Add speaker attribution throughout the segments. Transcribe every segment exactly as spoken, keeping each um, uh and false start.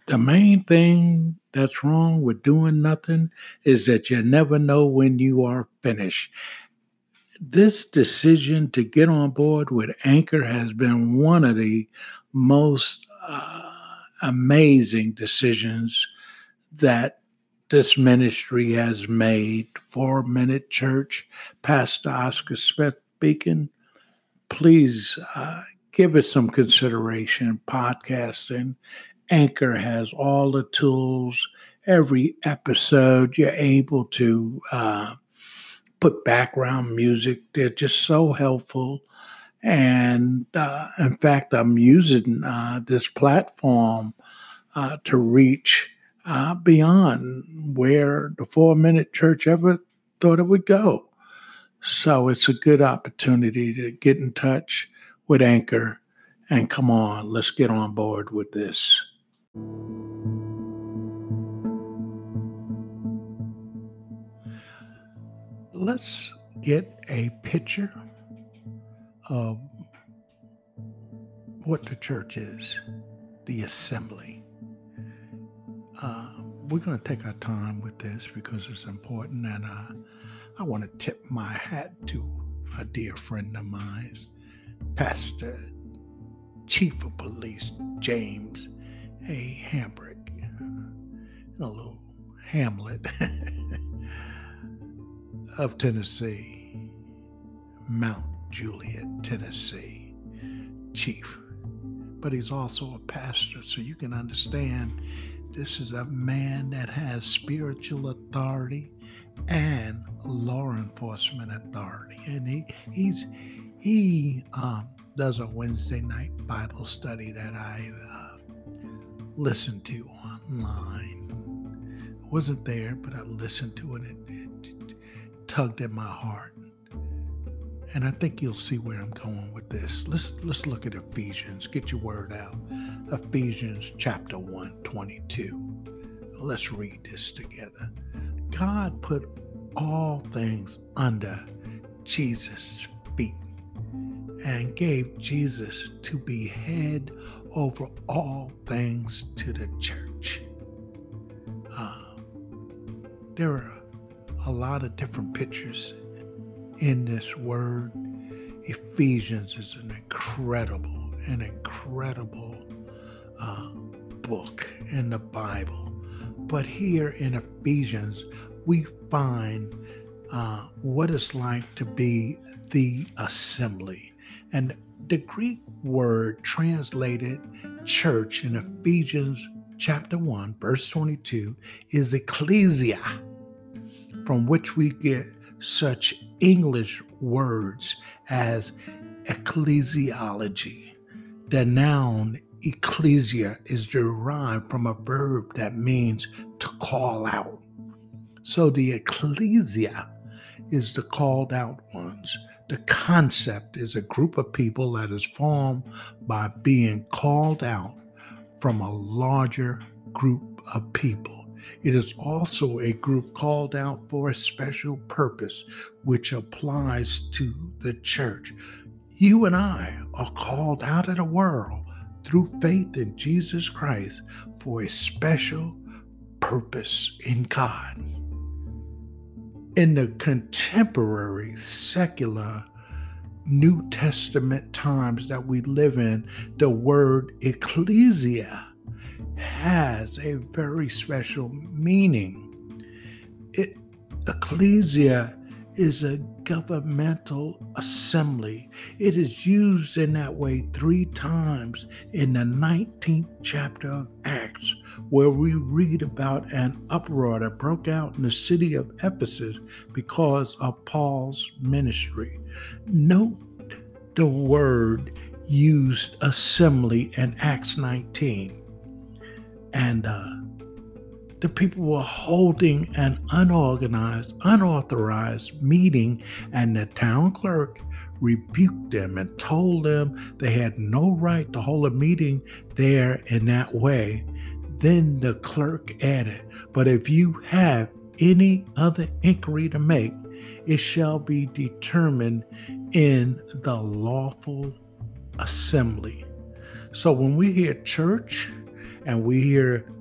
Speaker 1: The main thing that's wrong with doing nothing is that you never know when you are finished. This decision to get on board with Anchor has been one of the most uh, amazing decisions that this ministry has made. Four Minute Church, Pastor Oscar Smith speaking. Please uh, give it some consideration. Podcasting. Anchor has all the tools. Every episode, you're able to uh, put background music. They're just so helpful. And uh, in fact, I'm using uh, this platform uh, to reach uh, beyond where the Four Minute Church ever thought it would go. So it's a good opportunity to get in touch with Anchor and come on, let's get on board with this. Let's get a picture of what the church is, the assembly. Uh, we're going to take our time with this because it's important, and uh, I want to tip my hat to a dear friend of mine, Pastor Chief of Police James A. Hambrick, in a little hamlet of Tennessee, Mount Juliet, Tennessee, Chief. But he's also a pastor, so you can understand this is a man that has spiritual authority and law enforcement authority. And he he's he um, does a Wednesday night Bible study that I uh, listened to online. I wasn't there, but I listened to it and it, it tugged at my heart. And I think you'll see where I'm going with this. Let's let's look at Ephesians. Get your word out. Ephesians chapter one, twenty-two. Let's read this together. God put all things under Jesus' feet and gave Jesus to be head over all things to the church. Uh, there are a lot of different pictures in this word. Ephesians is an incredible, an incredible uh, book in the Bible. But here in Ephesians, we find uh, what it's like to be the assembly. And the Greek word translated church in Ephesians chapter one, verse twenty-two, is ecclesia, from which we get such English words as ecclesiology. The noun ecclesia is derived from a verb that means to call out. So the ecclesia is the called out ones. The concept is a group of people that is formed by being called out from a larger group of people. It is also a group called out for a special purpose, which applies to the church. You and I are called out of the world through faith in Jesus Christ for a special purpose in God. In the contemporary secular New Testament times that we live in, the word ecclesia has a very special meaning. It, ecclesia is a governmental assembly. It is used in that way three times in the nineteenth chapter of Acts, where we read about an uproar that broke out in the city of Ephesus because of Paul's ministry. Note the word used assembly in Acts nineteen. And uh, the people were holding an unorganized, unauthorized meeting, and the town clerk rebuked them and told them they had no right to hold a meeting there in that way. Then the clerk added, "But if you have any other inquiry to make, it shall be determined in the lawful assembly." So when we hear church, and we hear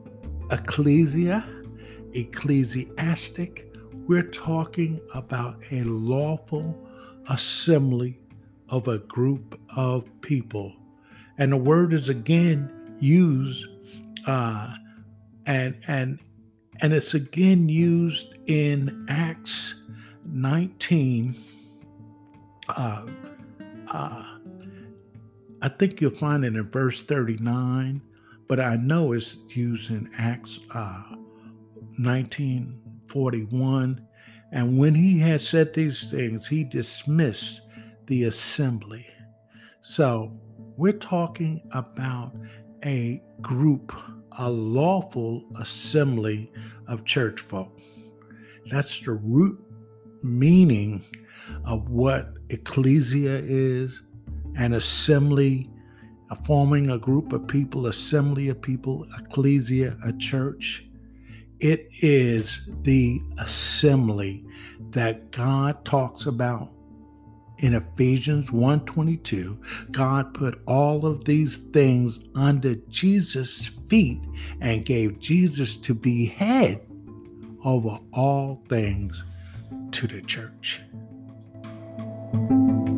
Speaker 1: Ecclesia, ecclesiastic, we're talking about a lawful assembly of a group of people. And the word is again used, uh, and and and it's again used in Acts nineteen. Uh, uh, I think you'll find it in verse thirty-nine, but I know it's used in Acts uh, nineteen forty-one. And when he had said these things, he dismissed the assembly. So we're talking about a group, a lawful assembly of church folk. That's the root meaning of what ecclesia is, an assembly, a forming a group of people, assembly of people, ecclesia, a church. It is the assembly that God talks about in Ephesians one twenty-two. God put all of these things under Jesus' feet and gave Jesus to be head over all things to the church.